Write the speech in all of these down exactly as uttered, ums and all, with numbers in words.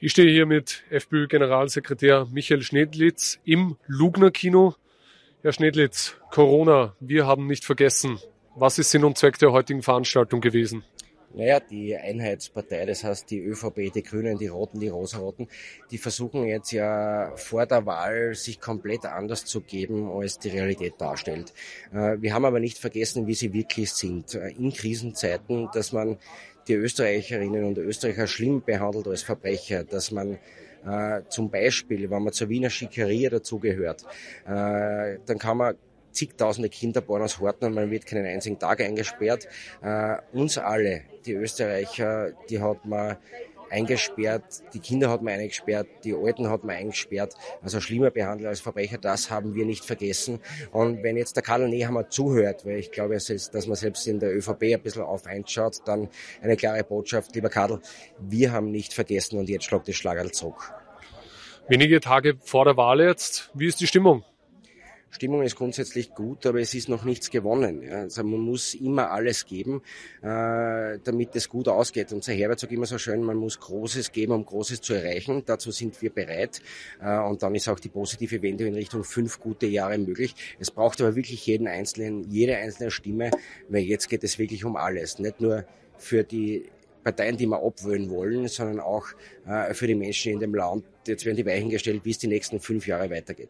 Ich stehe hier mit FPÖ-Generalsekretär Michael Schnedlitz im Lugner Kino. Herr Schnedlitz, Corona, wir haben nicht vergessen. Was ist Sinn und Zweck der heutigen Veranstaltung gewesen? Naja, die Einheitspartei, das heißt die ÖVP, die Grünen, die Roten, die Rosaroten, die versuchen jetzt ja vor der Wahl sich komplett anders zu geben, als die Realität darstellt. Wir haben aber nicht vergessen, wie sie wirklich sind. In Krisenzeiten, dass man die Österreicherinnen und Österreicher schlimm behandelt als Verbrecher, dass man äh, zum Beispiel, wenn man zur Wiener Schickeria dazugehört, äh, dann kann man zigtausende Kinder bohren aus Horten und man wird keinen einzigen Tag eingesperrt. Äh, uns alle, die Österreicher, die hat man eingesperrt, die Kinder hat man eingesperrt, die Alten hat man eingesperrt, also schlimmer behandelt als Verbrecher, das haben wir nicht vergessen. Und wenn jetzt der Karl Nehammer zuhört, weil ich glaube, dass man selbst in der ÖVP ein bisschen auf einschaut, dann eine klare Botschaft, lieber Karl, wir haben nicht vergessen und jetzt schlagt das Schlagerl zurück. Wenige Tage vor der Wahl jetzt, wie ist die Stimmung? Stimmung ist grundsätzlich gut, aber es ist noch nichts gewonnen. Also man muss immer alles geben, äh, damit es gut ausgeht. Unser Herbert sagt immer so schön, man muss Großes geben, um Großes zu erreichen. Dazu sind wir bereit. Äh, und dann ist auch die positive Wende in Richtung fünf gute Jahre möglich. Es braucht aber wirklich jeden Einzelnen, jede einzelne Stimme, weil jetzt geht es wirklich um alles. Nicht nur für die Parteien, die wir abwählen wollen, sondern auch äh, für die Menschen in dem Land. Jetzt werden die Weichen gestellt, wie es die nächsten fünf Jahre weitergeht.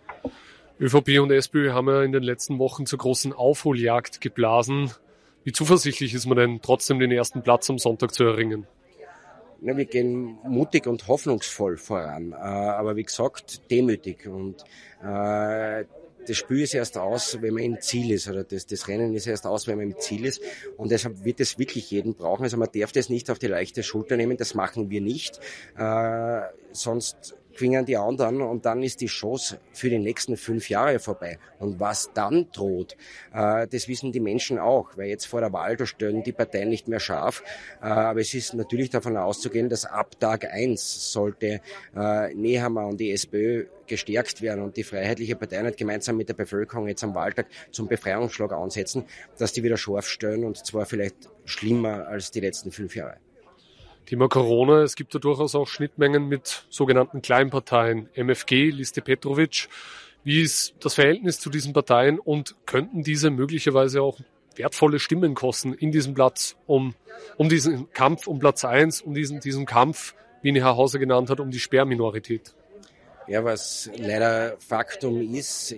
ÖVP und SPÖ haben ja in den letzten Wochen zur großen Aufholjagd geblasen. Wie zuversichtlich ist man denn trotzdem, den ersten Platz am Sonntag zu erringen? Na, wir gehen mutig und hoffnungsvoll voran, aber wie gesagt, demütig. Und äh, das Spiel ist erst aus, wenn man im Ziel ist, oder das, das Rennen ist erst aus, wenn man im Ziel ist. Und deshalb wird es wirklich jeden brauchen. Also man darf das nicht auf die leichte Schulter nehmen, das machen wir nicht. Äh, sonst zwingen die anderen und dann ist die Chance für die nächsten fünf Jahre vorbei. Und was dann droht, äh, das wissen die Menschen auch, weil jetzt vor der Wahl, da stellen die Parteien nicht mehr scharf. Äh, aber es ist natürlich davon auszugehen, dass ab Tag eins sollte äh, Nehammer und die SPÖ gestärkt werden und die Freiheitliche Partei nicht gemeinsam mit der Bevölkerung jetzt am Wahltag zum Befreiungsschlag ansetzen, dass die wieder scharf stellen und zwar vielleicht schlimmer als die letzten fünf Jahre. Thema Corona, es gibt da durchaus auch Schnittmengen mit sogenannten Kleinparteien, M F G, Liste Petrovic. Wie ist das Verhältnis zu diesen Parteien und könnten diese möglicherweise auch wertvolle Stimmen kosten in diesem Platz, um, um diesen Kampf um Platz eins, um diesen, diesen Kampf, wie ihn Herr Hauser genannt hat, um die Sperrminorität? Ja, was leider Faktum ist,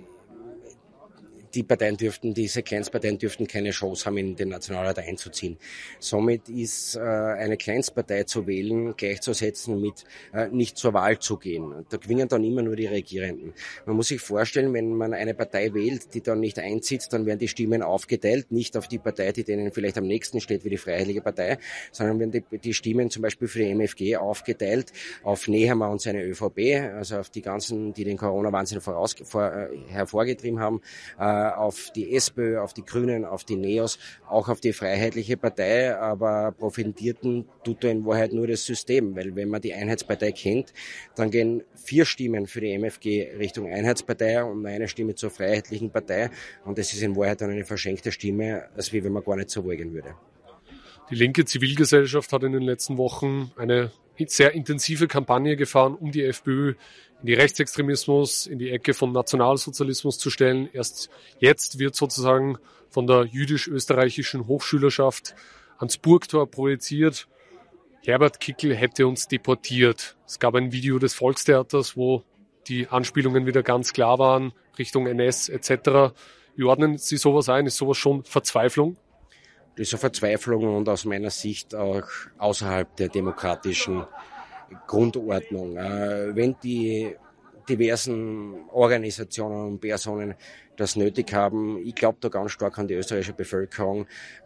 die Parteien dürften, diese Kleinstparteien dürften keine Chance haben, in den Nationalrat einzuziehen. Somit ist äh, eine Kleinstpartei zu wählen gleichzusetzen mit äh, nicht zur Wahl zu gehen. Da gewinnen dann immer nur die Regierenden. Man muss sich vorstellen, wenn man eine Partei wählt, die dann nicht einzieht, dann werden die Stimmen aufgeteilt, nicht auf die Partei, die denen vielleicht am nächsten steht, wie die Freiheitliche Partei, sondern werden die, die Stimmen zum Beispiel für die M F G aufgeteilt auf Nehammer und seine ÖVP, also auf die ganzen, die den Corona-Wahnsinn voraus, vor, äh, hervorgetrieben haben, äh, auf die SPÖ, auf die Grünen, auf die NEOS, auch auf die Freiheitliche Partei, aber profitierten tut da in Wahrheit nur das System, weil wenn man die Einheitspartei kennt, dann gehen vier Stimmen für die M F G Richtung Einheitspartei und eine Stimme zur Freiheitlichen Partei und das ist in Wahrheit dann eine verschenkte Stimme, als wie wenn man gar nicht zur Wahl gehen würde. Die linke Zivilgesellschaft hat in den letzten Wochen eine sehr intensive Kampagne gefahren, um die FPÖ in die Rechtsextremismus, in die Ecke von Nationalsozialismus zu stellen. Erst jetzt wird sozusagen von der jüdisch-österreichischen Hochschülerschaft ans Burgtor projiziert, Herbert Kickl hätte uns deportiert. Es gab ein Video des Volkstheaters, wo die Anspielungen wieder ganz klar waren, Richtung N S et cetera. Wie ordnen Sie sowas ein? Ist sowas schon Verzweiflung? Das ist eine Verzweiflung und aus meiner Sicht auch außerhalb der demokratischen Grundordnung. Wenn die diversen Organisationen und Personen das nötig haben, ich glaube da ganz stark an die österreichische Bevölkerung,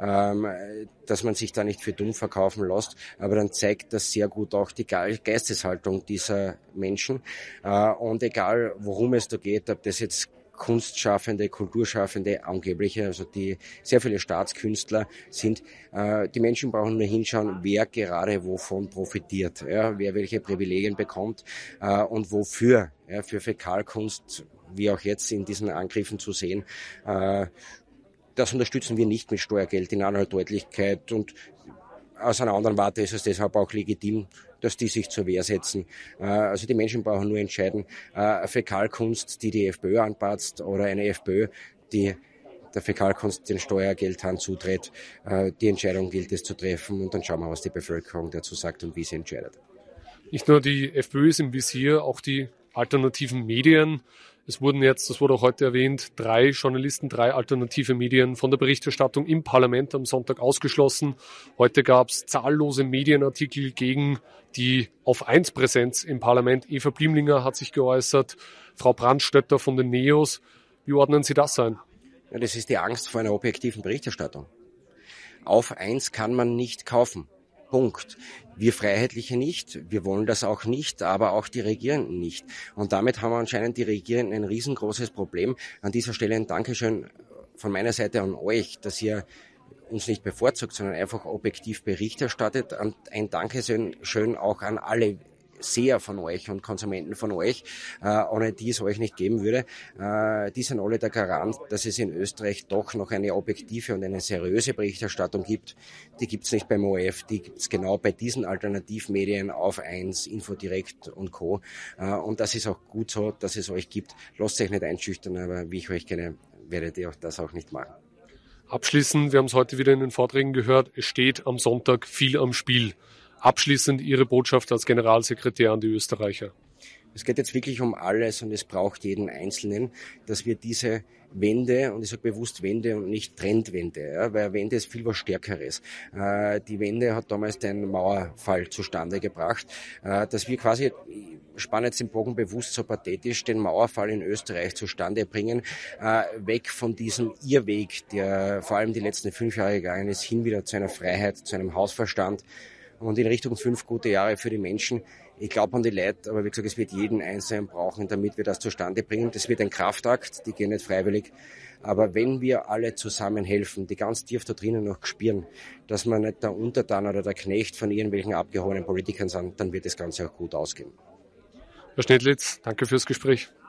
dass man sich da nicht für dumm verkaufen lässt, aber dann zeigt das sehr gut auch die Geisteshaltung dieser Menschen. Und egal, worum es da geht, ob das jetzt Kunstschaffende, Kulturschaffende, angebliche, also die sehr viele Staatskünstler sind. Äh, die Menschen brauchen nur hinschauen, wer gerade wovon profitiert, ja, wer welche Privilegien bekommt äh, und wofür, ja, für Fäkalkunst, wie auch jetzt in diesen Angriffen zu sehen. Äh, das unterstützen wir nicht mit Steuergeld in aller Deutlichkeit und aus einer anderen Warte ist es deshalb auch legitim, dass die sich zur Wehr setzen. Also die Menschen brauchen nur entscheiden, eine Fäkalkunst, die die FPÖ anpatzt, oder eine FPÖ, die der Fäkalkunst den Steuergeldhahn zutritt. Die Entscheidung gilt es zu treffen, und dann schauen wir, was die Bevölkerung dazu sagt und wie sie entscheidet. Nicht nur die FPÖ ist im Visier, auch die alternativen Medien. Es wurden jetzt, das wurde auch heute erwähnt, drei Journalisten, drei alternative Medien von der Berichterstattung im Parlament am Sonntag ausgeschlossen. Heute gab es zahllose Medienartikel gegen die Auf eins Präsenz im Parlament. Eva Blimlinger hat sich geäußert, Frau Brandstötter von den Neos. Wie ordnen Sie das ein? Ja, das ist die Angst vor einer objektiven Berichterstattung. Auf eins kann man nicht kaufen. Punkt. Wir Freiheitliche nicht, wir wollen das auch nicht, aber auch die Regierenden nicht. Und damit haben wir anscheinend die Regierenden ein riesengroßes Problem. An dieser Stelle ein Dankeschön von meiner Seite an euch, dass ihr uns nicht bevorzugt, sondern einfach objektiv Bericht erstattet. Und ein Dankeschön schön auch an alle Seher von euch und Konsumenten von euch, äh, ohne die es euch nicht geben würde. Äh, die sind alle der Garant, dass es in Österreich doch noch eine objektive und eine seriöse Berichterstattung gibt. Die gibt's nicht beim O R F, die gibt's genau bei diesen Alternativmedien, Auf eins, Infodirect und Co. Äh, und das ist auch gut so, dass es euch gibt. Lasst euch nicht einschüchtern, aber wie ich euch kenne, werdet ihr das auch nicht machen. Abschließend, wir haben es heute wieder in den Vorträgen gehört, es steht am Sonntag viel am Spiel. Abschließend Ihre Botschaft als Generalsekretär an die Österreicher. Es geht jetzt wirklich um alles, und es braucht jeden Einzelnen, dass wir diese Wende, und ich sage bewusst Wende und nicht Trendwende, ja, weil Wende ist viel was Stärkeres. Äh, die Wende hat damals den Mauerfall zustande gebracht, äh, dass wir quasi, ich spanne jetzt den Bogen bewusst so pathetisch, den Mauerfall in Österreich zustande bringen, äh, weg von diesem Irrweg, der vor allem die letzten fünf Jahre gegangen ist, hin wieder zu einer Freiheit, zu einem Hausverstand, und in Richtung fünf gute Jahre für die Menschen. Ich glaube an die Leute, aber wie gesagt, es wird jeden Einzelnen brauchen, damit wir das zustande bringen. Das wird ein Kraftakt, die gehen nicht freiwillig. Aber wenn wir alle zusammen helfen, die ganz tief da drinnen noch spüren, dass man nicht der Untertan oder der Knecht von irgendwelchen abgehobenen Politikern sind, dann wird das Ganze auch gut ausgehen. Herr Schnedlitz, danke fürs Gespräch.